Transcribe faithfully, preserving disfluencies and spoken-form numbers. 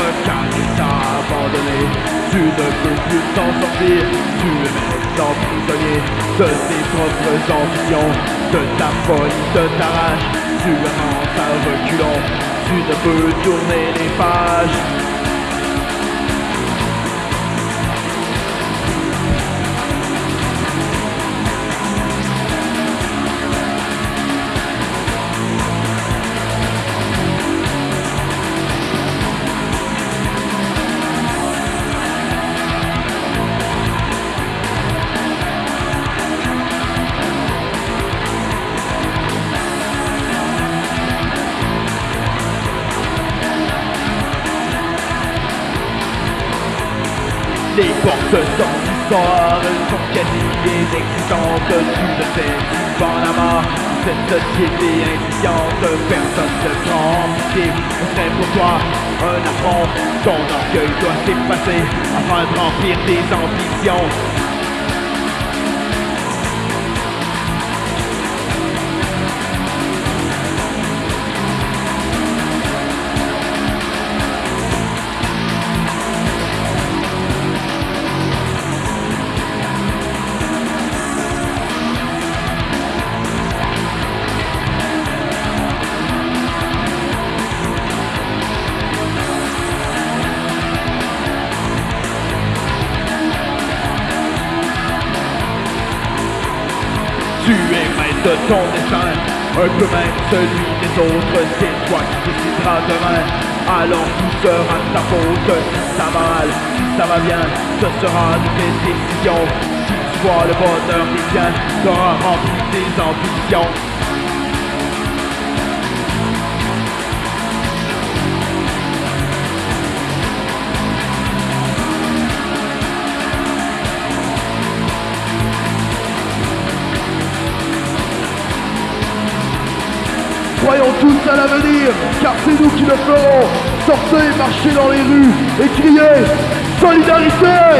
caresse à abandonner. Tu ne peux plus t'en sortir, tu es maintenant prisonnier de tes propres ambitions, de ta folie, de ta rage. Tu avances à reculons, tu ne peux tourner les pages. Les portes sans histoire sont quasi inexistantes. Tu ne sais pas la mort, cette société insouciante. Personne ne prend pitié, on serait pour toi un affront. Ton orgueil doit s'effacer afin de remplir tes ambitions. Tu es maître de ton destin, un peu même celui des autres. C'est toi qui décideras demain, alors tout sera de ta faute. Si ça va mal, si ça va bien, ce sera de tes décisions. Si tu vois le bonheur des tiens, t'auras rempli tes ambitions. Croyons tous à l'avenir, car c'est nous qui le ferons. Sortez, marchez dans les rues et criez « Solidarité !»